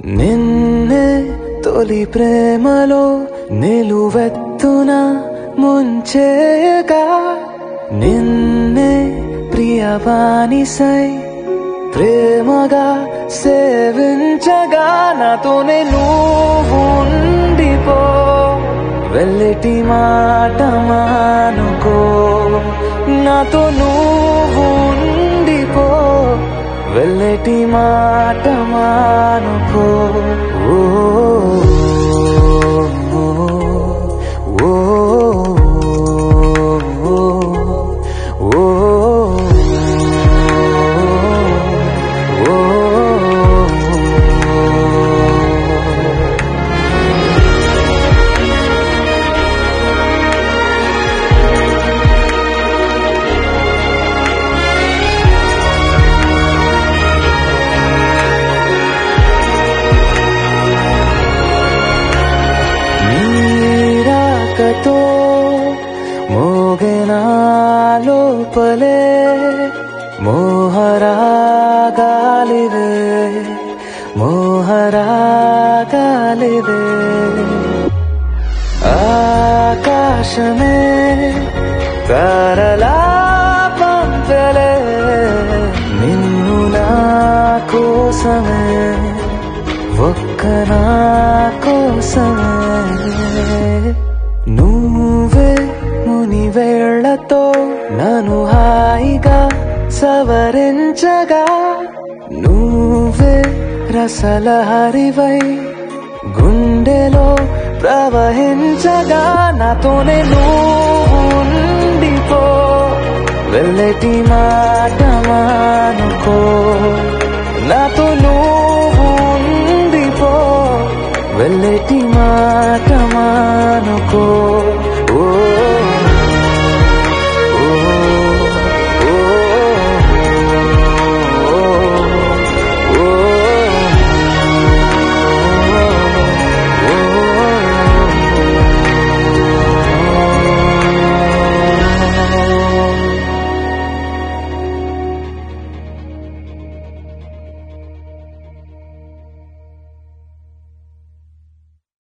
నిన్నే తొలి ప్రేమలో నిలువెత్తున ముంచేయగా నిన్నే ప్రియవానిసై ప్రేమగా సేవించగా నాతోనే నువ్వు ఉండిపో వెళ్ళటి మాట మానుకో నాతో నువ్వు ఉండిపో వెళ్ళటి మాట మానుకో ఓ ఓ ఓ నీరాకతో మోగెనా లోపలే మోహరాగాలివే మోహరాగాలివే ఆకాశమే తారలా పంపలే నిన్ను నా కోసమే ఒక్క నా కోసమే నువ్వే మునివేళ్లతో నన్ను హాయిగా సవరించగా నువ్వే రసలహరివై గుండెలో ప్రవహించగా నాతోనే నువ్వు ఉండిపో వెళ్ళటి మాట మానుకో నాతో నువ్వు ఉండిపో వెళ్ళటి మాట మానుకో